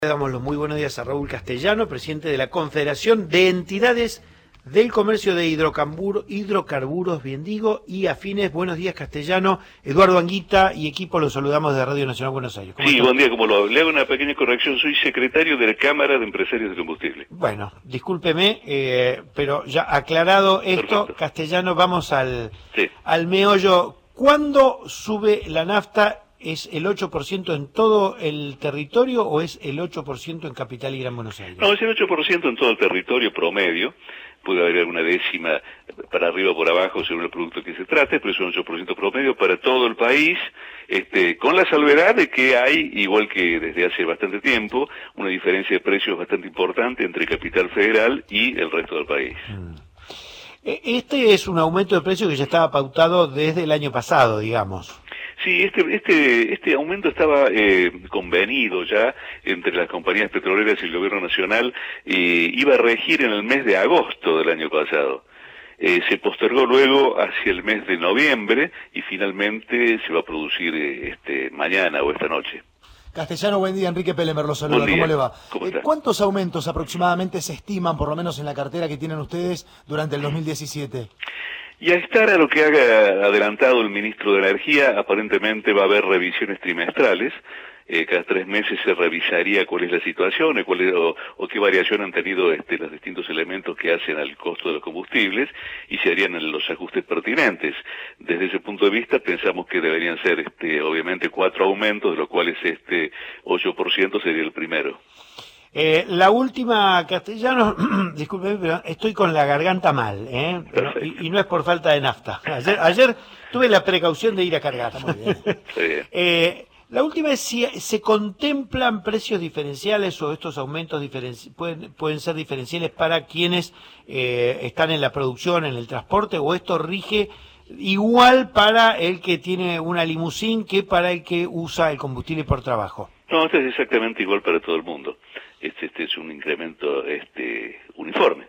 Le damos los muy buenos días a Raúl Castellano, presidente de la Confederación de Entidades del Comercio de Hidrocarburos, bien digo, y afines. Buenos días, Castellano. Eduardo Anguita y equipo, los saludamos de Radio Nacional Buenos Aires. Sí, buen día, como lo le hago una pequeña corrección, soy secretario de la Cámara de Empresarios de Combustible. Bueno, discúlpeme, pero ya aclarado esto, Perfecto. Castellano, vamos al Sí. meollo. ¿Cuándo sube la nafta? ¿Es el 8% en todo el territorio o es el 8% en Capital y Gran Buenos Aires? No, es el 8% en todo el territorio promedio. Puede haber alguna décima para arriba o por abajo según el producto que se trate, pero es un 8% promedio para todo el país, con la salvedad de que hay, igual que desde hace bastante tiempo, una diferencia de precios bastante importante entre Capital Federal y el resto del país. Este es un aumento de precio que ya estaba pautado desde el año pasado, digamos. Sí, este aumento estaba convenido ya entre las compañías petroleras y el gobierno nacional, iba a regir en el mes de agosto del año pasado. Se postergó luego hacia el mes de noviembre y finalmente se va a producir mañana o esta noche. Castellano, buen día. Enrique Pelemer lo saluda. Buen día. ¿Cómo le va? ¿Cómo está? ¿Cuántos aumentos aproximadamente se estiman, por lo menos en la cartera que tienen ustedes, durante el 2017? Y a estar a lo que haga adelantado el ministro de Energía, aparentemente va a haber revisiones trimestrales. Cada 3 meses se revisaría cuál es la situación o qué variación han tenido los distintos elementos que hacen al costo de los combustibles y se harían los ajustes pertinentes. Desde ese punto de vista pensamos que deberían ser obviamente 4 aumentos, de los cuales 8% sería el primero. La última, Castellano, disculpe, pero estoy con la garganta mal, y no es por falta de nafta. Ayer tuve la precaución de ir a cargar. Muy bien. Está bien. La última es si se contemplan precios diferenciales o estos aumentos pueden ser diferenciales para quienes están en la producción, en el transporte, o esto rige igual para el que tiene una limusín que para el que usa el combustible por trabajo. No, esto es exactamente igual para todo el mundo. Este es un incremento uniforme.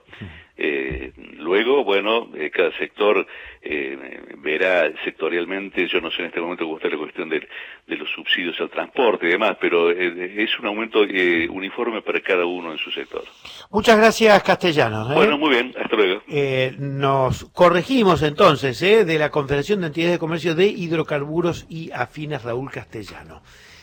Luego, bueno, cada sector verá sectorialmente, yo no sé en este momento cómo está la cuestión de los subsidios al transporte y demás, pero es un aumento uniforme para cada uno en su sector. Muchas gracias, Castellanos. Bueno, muy bien, hasta luego. Nos corregimos entonces, de la Confederación de Entidades de Comercio de Hidrocarburos y Afines, Raúl Castellano.